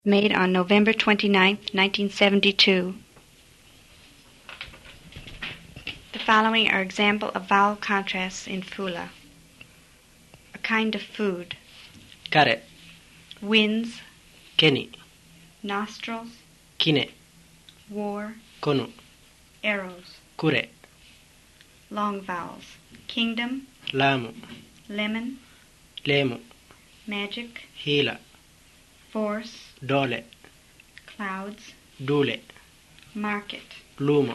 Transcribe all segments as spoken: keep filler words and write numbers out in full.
Made on November twenty-ninth, nineteen seventy-two. The following are examples of vowel contrasts in Fula. A kind of food. Kare. Winds. Keni. Nostrils. Kine. War. Konu. Arrows. Kure. Long vowels. Kingdom. Lamu. Lemon. Lemu. Magic. Hila. Force. Dole. Clouds. Dule. Market. Lumo.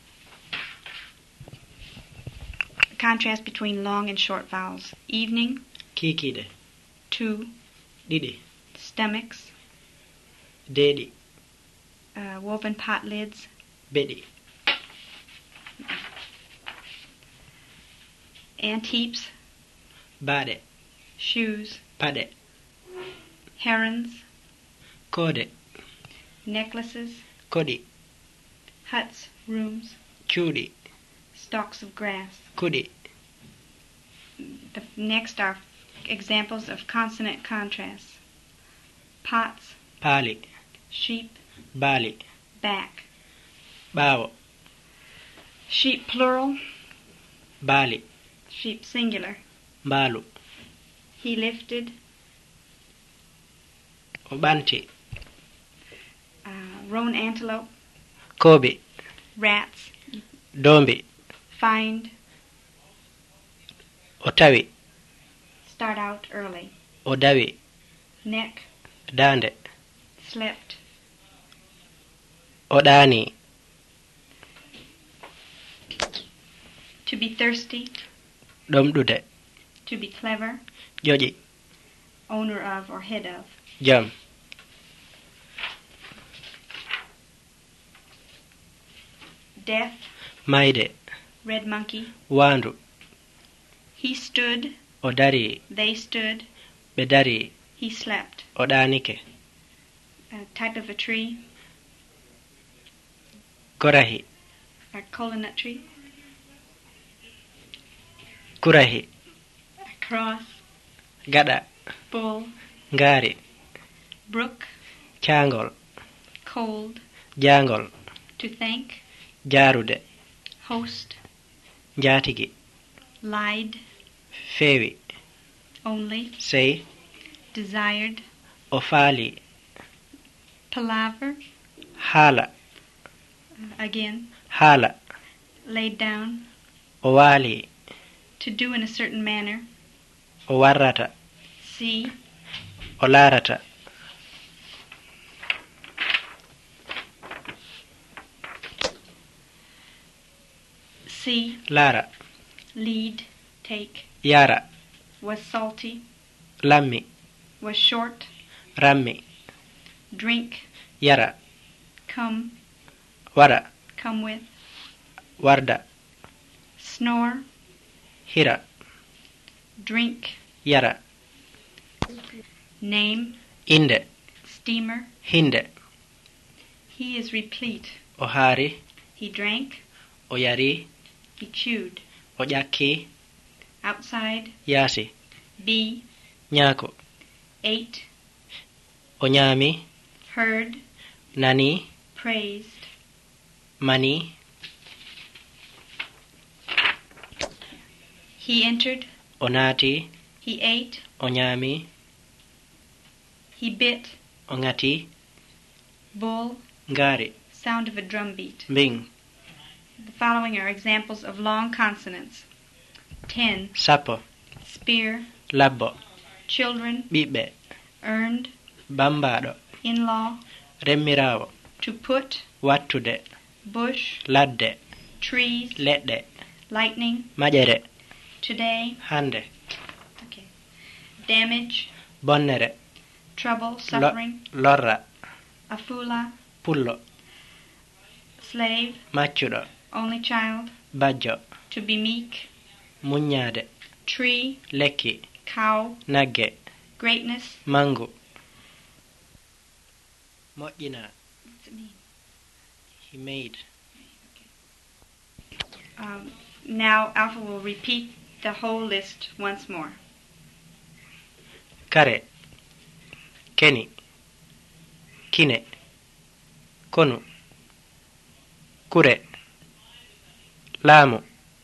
A contrast between long and short vowels. Evening. Kikide. Two. Didi. Stomachs. Dedi. Uh, woven pot lids. Bedi. Ant heaps. Bade. Shoes. Pade. Herons. Kode. Necklaces. Kodi. Huts. Rooms. Chudi. Stalks of grass. Kudi. The next are examples of consonant contrasts. Pots. Pali. Sheep. Bali. Back. Bawo. Sheep plural. Bali. Sheep singular. Balu. He lifted. Obanti. Uh, roan antelope. Kobi. Rats. Dombi. Find. Otawi. Start out early. Odawi. Neck. Dande. Slept. Odani. To be thirsty. Domdude. To be clever. Joji. Owner of or head of. Jam. Death. Maide. Red monkey. Wandu. He stood. Odari. They stood. Bedari. He slept. Odanike. A type of a tree. Korahi. A coconut tree. Kurahi. A cross. Gada. Bull. Ngari. Brook. Changol. Cold. Jangol. To thank. Jarude. Host. Jatigi. Lied. Fewi. Only. Say. Desired. Ofali. Palaver. Hala. Uh, again. Hala. Laid down. Owali. To do in a certain manner. Owarrata. See. Olarata. See. Lara. Lead. Take. Yara. Was salty. Lammi. Was short. Rammi. Drink. Yara. Come. Wara. Come with. Warda. Snore. Hira. Drink. Yara. Name. Inde. Steamer. Hinde. He is replete. Ohari. He drank. Oyari. He chewed. Ojaki. Outside. Yasi. Be. Nyako. Ate. Onyami. Heard. Nani. Praised. Mani. He entered. Onati. He ate. Onyami. He bit. Ongati. Bull. Ngari. Sound of a drum beat. Bing. The following are examples of long consonants. Ten. Sapo. Spear. Labbo. Children. Bibe. Earned. Bambado. In-law. Remmirao. To put. Wattude. Bush. Ladde. Trees. Leɗɗe. Lightning. Majere. Today. Hande. Okay. Damage. Bonnere. Trouble. Suffering. Lo- lorra. Afula. Pullo. Slave. Maccuɗo. Only child. Bajjo. To be meek. Muññaade. Tree. Lekki. Cow. Nagge. Greatness. Mangu. Moƴƴina. What's it mean? He made. Um, now Alpha will repeat the whole list once more. Kare. Keni. kine, konu, kure, laamu,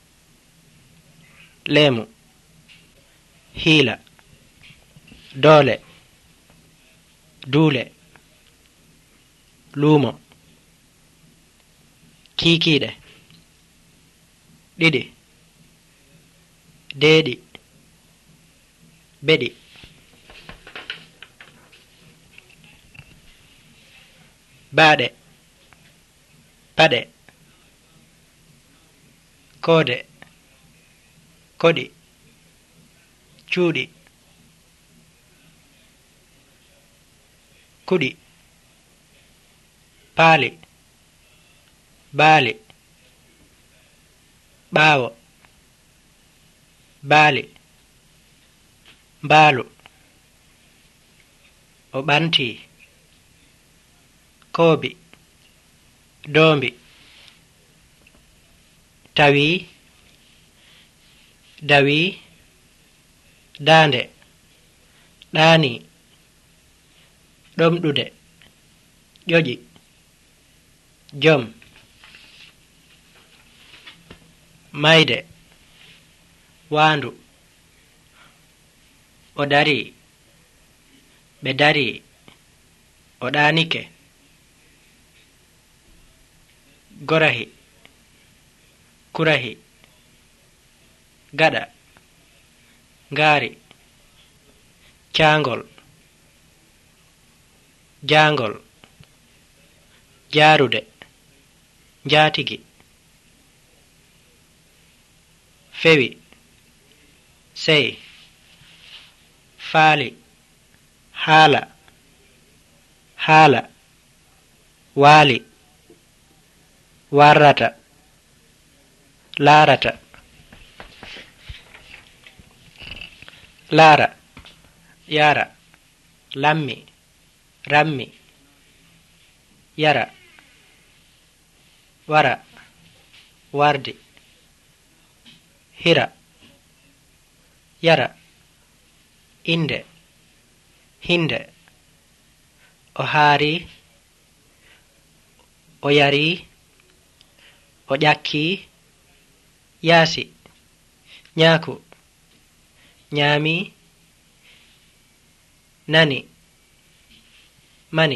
leemu, hiila, doole, duule, luumo, kiikiiɗe, ɗiɗi, deeɗi, beɗi, baaɗe, paɗe, koode, koɗi, cuuɗi, kuɗi, paali, baali, ɓaawo, baali, mbaalu, o ɓantii, koobi, doombi, tawii, dawii, daande, ɗaanii, ɗomɗude, ƴoƴi, jom, mayde, waandu, o darii, ɓe darii, o ɗaanike, gorahi, kurahi, gaɗa, ngaari, caangol, jaangol, jaarude, njaatigi, fewi, sey, faali, haala, haala, waali, warrata, laarata, laara, yaara, lammi, rammi, yara, wara, wardi, hira, yara, inde, hinde, o haari, o yarii, o ƴakkii, yaasi, ñaaku, ñaamii, nani, mani,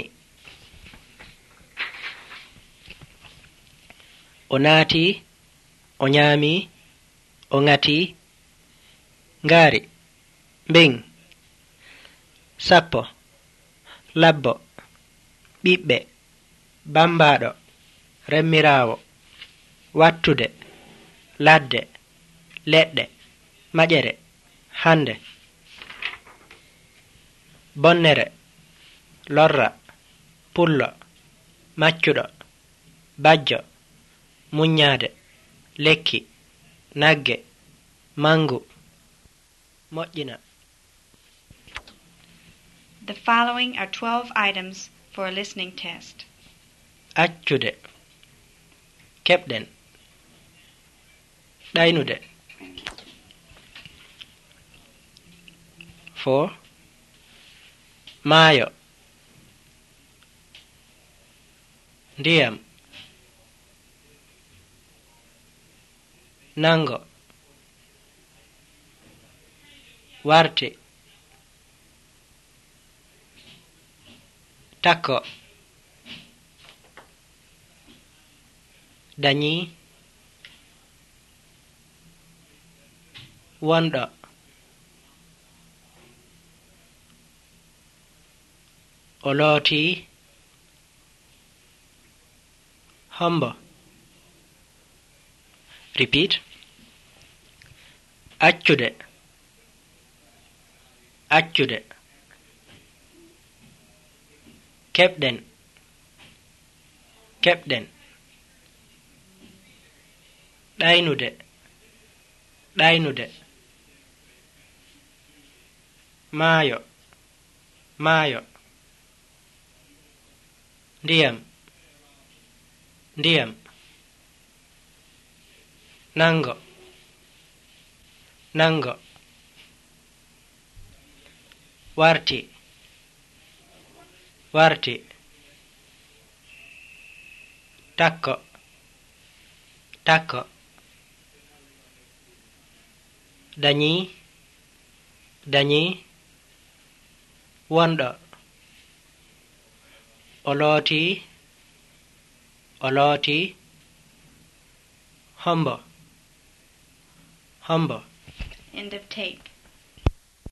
o naatii, o ñaamii, o ŋatii, ngaari, mbeŋ, sappo, labbo, ɓiɓɓe, bambaaɗo, remmiraawo, wattude, ladde, leɗɗe, maƴere, hande, bonnere, lorra, pullo, maccuɗo, bajjo, muññaade, lekki, nagge, mangu, moƴƴina. The following are twelve items for a listening test. Accude, keɓɗen, ɗaynude. Four, maayo, ndiyam, nango, warti, takko, dañii, wonɗo, o lootii, hombo. Repeat. Accude, accude, keɓɗen, keɓɗen, ɗaynude, ɗaynude, maayo, maayo, ndiyam, ndiyam, nango, nango, warti, warti, Takko. Takko. Dañi. Dañi. Wonɗo. O looti. O looti. Hombo. Hombo. End of tape.